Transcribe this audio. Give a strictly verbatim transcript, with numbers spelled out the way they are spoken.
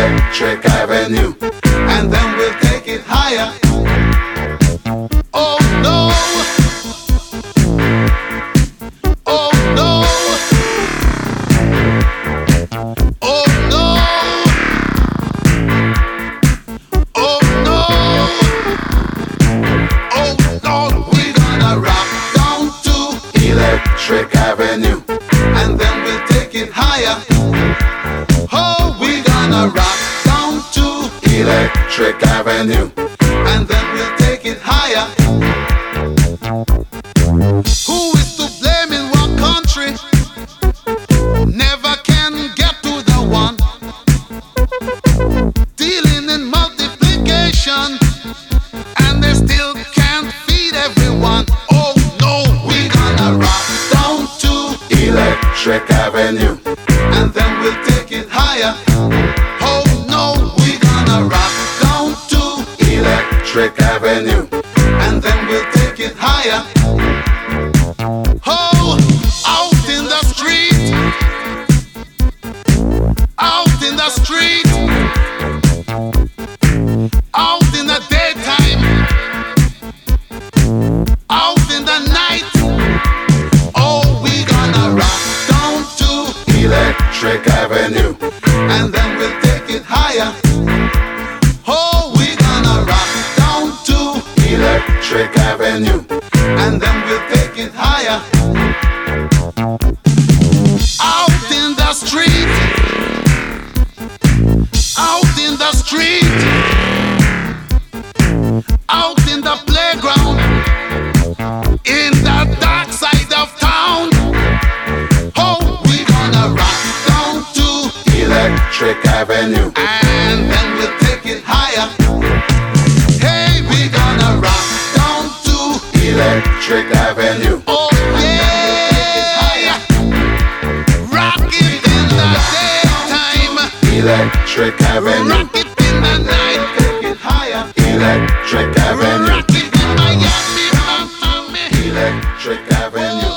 Electric Avenue, and then we'll take it higher. Oh no, oh no, oh no, oh no, oh Lord, we're gonna rock down to Electric Avenue, and then we'll take it higher. Oh, we're gonna rock down to Electric Avenue, and then we'll take it higher. Who is to blame in one country? Never can get to the one. Dealing in multiplication, and they still can't feed everyone. Oh no, we're gonna rock down to Electric Avenue, and then we'll take it higher. Oh no, we're gonna rock down to Electric Avenue, and then we'll take it higher. Oh, out in the street, out in the street, out in the daytime, out in the night. Oh, we're gonna rock down to Electric Avenue, and then we'll take it higher. Oh, we're gonna rock down to Electric Avenue, and then we'll take it higher. Out in the street, out in the street, out in the playground, in the dark side of town. Oh, we're gonna rock down to Electric Avenue, and then we'll take it higher. Hey, we're gonna rock down to Electric Avenue. Oh yeah, rock it in the daytime, Electric Avenue. Rock it in the night, take it higher, Electric Avenue. Rock it in Miami, Miami, Electric Avenue.